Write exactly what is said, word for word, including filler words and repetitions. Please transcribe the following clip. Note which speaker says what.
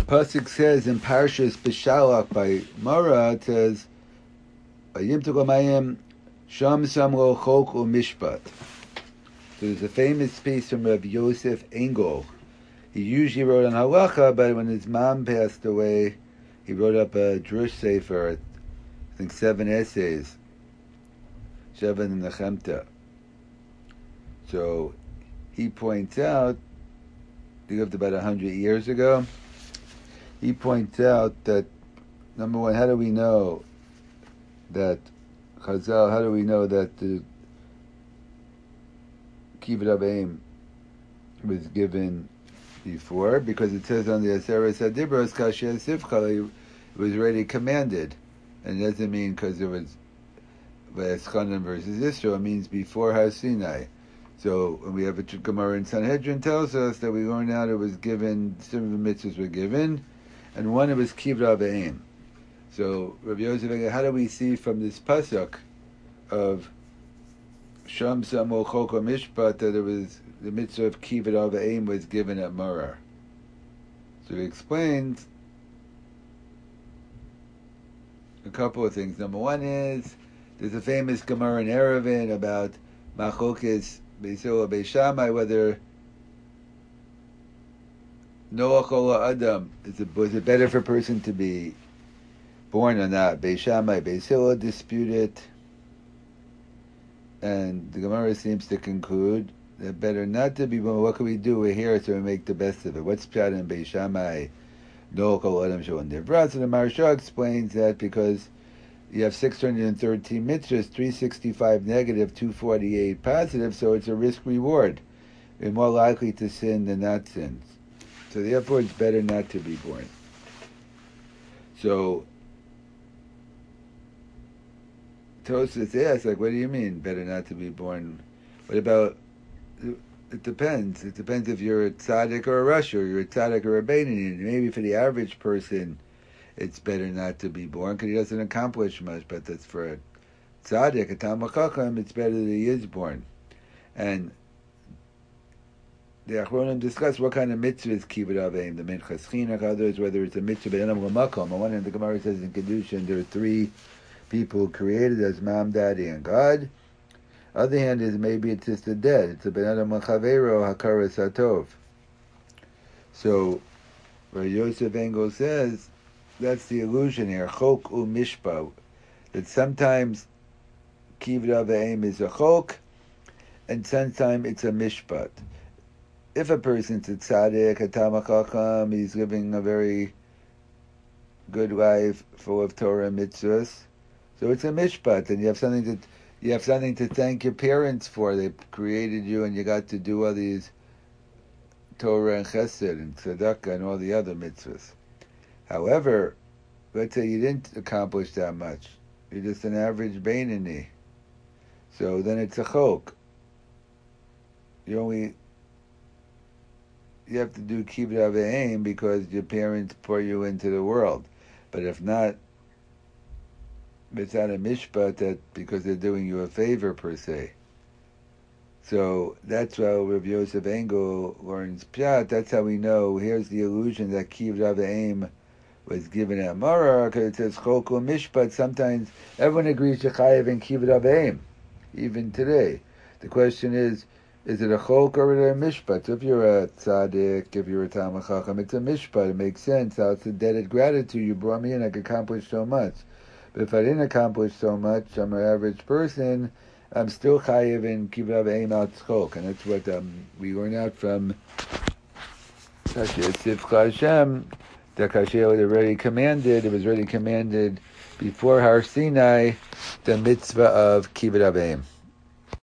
Speaker 1: pasuk says in Parshas Bishalach by Mara, it says, "Vayim tugamayim sham samro chok u'mishpat." So there's a famous piece from Rav Yosef Engel. He usually wrote on halacha, but when his mom passed away, he wrote up a drush sefer, I think seven essays, seven nechemta. So he points out, he lived about a hundred years ago. He points out that, number one, how do we know that Chazal, how do we know that the Kibbud Av V'Em was given before? Because it says on the Aseret Adibros, Kasher Sivcha, it was already commanded. And it doesn't mean because it was Vayeschanan versus Israel, it means before Har Sinai. So when we have a Gemara in Sanhedrin tells us that we learn out it was given, some of the mitzvahs were given, and one it was Kibbud Av V'Em. So Rabbi Yosef, how do we see from this pasuk of Sham Samo Choko Mishpat that it was the mitzvah of Kibbud Av V'Em was given at Marar? So he explains a couple of things. Number one is there's a famous Gemara in Eruvin about Machokes Beis Hillel Beis Shammai, whether Noach or Adam, is it, was it better for a person to be born or not? Beis Shammai, Beis Hillel dispute it, and the Gemara seems to conclude that better not to be born. What can we do? We're here, so we make the best of it. What's pshat in Beis Shammai? Noach or Adam shon nivrat. So the Maharsha explains that because you have six hundred thirteen mitzvahs, three hundred sixty-five negative, two hundred forty-eight positive, so it's a risk-reward. You're more likely to sin than not sin. So therefore it's better not to be born. So Tosfos asks, like, what do you mean, better not to be born? What about, it depends. It depends if you're a tzaddik or a rasha, or you're a tzaddik or a beinoni. Maybe for the average person, it's better not to be born because he doesn't accomplish much. But that's for a tzaddik, a Talmid Chacham, it's better that he is born. And the Achronim discuss what kind of mitzvah is Kibbud Av V'Em, the Minchas Chinuch, others, whether it's a mitzvah b'enam l'makom. On one hand, the Gemara says in Kedushin there are three people created as Mom, Daddy, and God. Other hand is maybe it's just the dead. It's a b'enam l'chaveiro hakaras hatov. So, where Yosef Engel says, that's the illusion here, chok u'mishpa, that sometimes Kibbud Av V'Em is a chok, and sometimes it's a mishpat. If a person's a tzaddik, a Talmid Chacham, he's living a very good life, full of Torah and mitzvahs, so it's a mishpat, and you have something to you have something to thank your parents for. They created you, and you got to do all these Torah and Chesed and Tzedakah and all the other mitzvahs. However, let's say you didn't accomplish that much. You're just an average beinoni. So then it's a chok. You only you have to do Kibbud Av V'Em because your parents pour you into the world. But if not, it's not a mishpat that because they're doing you a favor per se. So that's how Rav Yosef Engel learns pshat. That's how we know. Here's the illusion that Kibbud Av V'Em was given at Marar, because it says chok u'mishpat. Sometimes everyone agrees to chayav in Kibbud Av V'Em, even today. The question is, is it a chok or is it a mishpat? So if you're a tzaddik, if you're a Talmid Chacham, it's a mishpat. It makes sense. How it's a debt of gratitude. You brought me in, I accomplished so much. But if I didn't accomplish so much, I'm an average person, I'm still chayav in Kibbud Av V'Em al tzchok. And that's what um, we learn out from Kasher Sivcha Hashem. The Kasher was already commanded, it was already commanded before Har Sinai, the mitzvah of Kibbud Av V'Em.